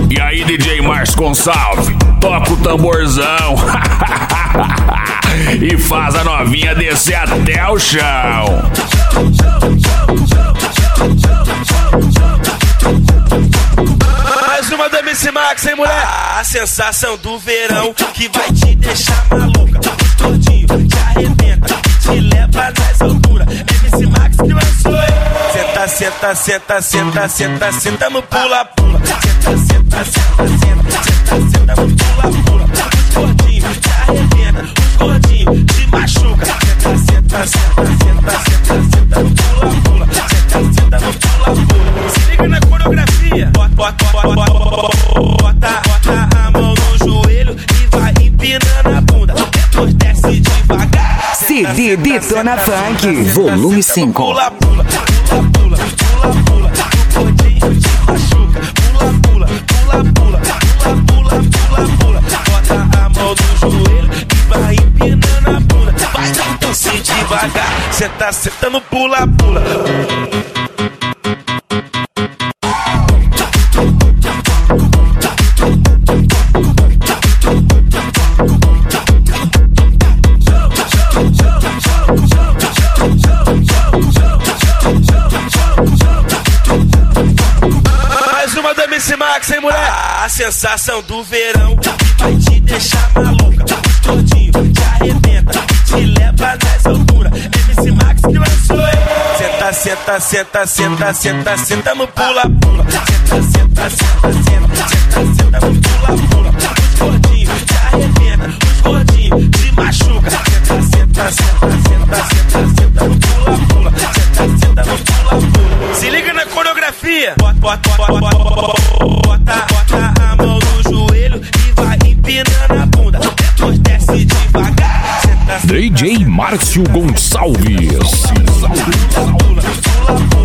E aí, DJ Márcio Gonçalves, toca o tamborzão e faz a novinha descer até o chão. Mais uma da MC Max, hein, mulher? A sensação do verão que vai te deixar maluca. Os gordinhos te arrebenta, te leva nas alturas. MC Max que lançou, hein? Senta, senta, senta, senta, senta, senta no pula-pula. Senta, senta, senta, senta, senta, senta no pula-pula. Os gordinhos te arrebenta, os gordinhos te machuca. Senta, senta, senta, senta, senta, senta no pula-pula. Senta, senta no pula-pula. Se liga na coreografia. Bota a mão no joelho e vai empinando a bunda. Depois desce devagar. CD Detona Funk, volume 5. Pula, pula, pula, pula, pula, pula. O gordinho te machuca. Pula, pula, pula, pula, pula, pula, pula, pula. Bota a mão no joelho e vai empinando a bunda. Vai desce devagar. Senta, senta no pula, pula. Mais uma da MC Max, hein, mulher? A sensação do verão que vai te deixar maluca. Os gordinhos te arrebenta, te leva nas alturas. MC Max que lançou, hein? Senta, senta, senta, senta, senta, senta no pula-pula. Senta, senta, senta, senta, senta, senta no pula-pula. Os gordinhos te arrebenta, os gordinhos te machuca. Senta, senta, senta, senta, senta, senta no pula-pula. Senta, senta no pula-pula. Se liga na coreografia. Bota a mão no joelho e vai empinando a bunda. Depois desce devagar. Senta, DJ Márcio Gonçalves. pula, pula, pula, pula.